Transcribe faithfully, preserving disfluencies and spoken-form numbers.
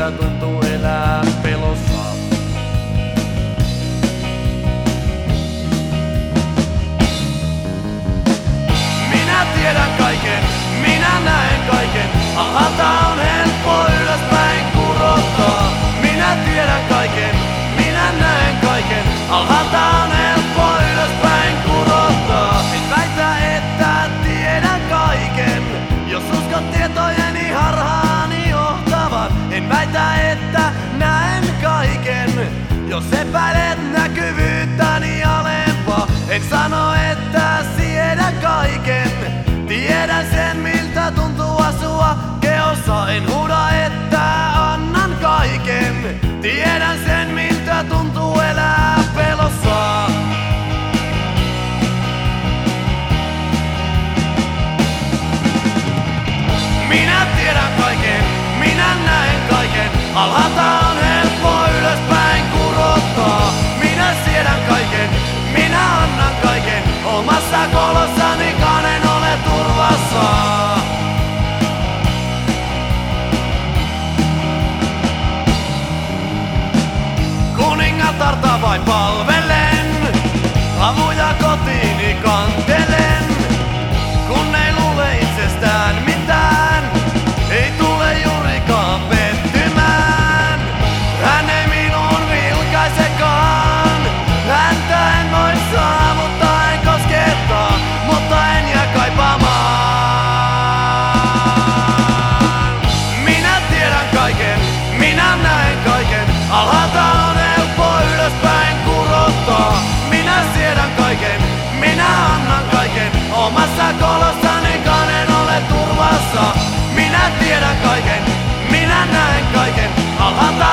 miltä tuntuu elää pelossa. Minä tiedän kaiken, minä näen kaiken. Alhaalta on helppo ylöspäin kurottaa. Minä tiedän kaiken, minä näen kaiken. Alhaalta on helppo ylöspäin kurottaa. En väitä, että tiedän kaiken, jos uskot tietojeni harhaani johtavat. En väitä, että näen kaiken, jos epäilet näkyvyyttäni alempaa. En sano, että siedän kaiken, tiedän sen miltä tuntuu asua keossa. En huuda, että annan kaiken, tiedän sen miltä tuntuu elää pelossa. Minä tiedän kaiken, minä näen kaiken. Alhaalta on helppo ylöspäin kurottaa. Minä siedän kaiken, minä annan kaiken. Omassa kolossanikaan en ole turvassa. Kuningatarta vain palvelen, avuja kotiini kantelen. Kun ei luule itsestään mitään, ei tule juurikaan pettymään. Hän ei minuun vilkaisekaan, häntä en voi saavuttaa, en koskettaa, mutta en jää kaipaamaan. Minä tiedän kaiken, minä näen kaiken. Alhaalta on helppo ylöspäin kurottaa. Minä siedän kaiken, minä annan kaiken. Omassa kolossanikaan en ole turvassa. Minä tiedän kaiken, minä näen kaiken. Alhaalta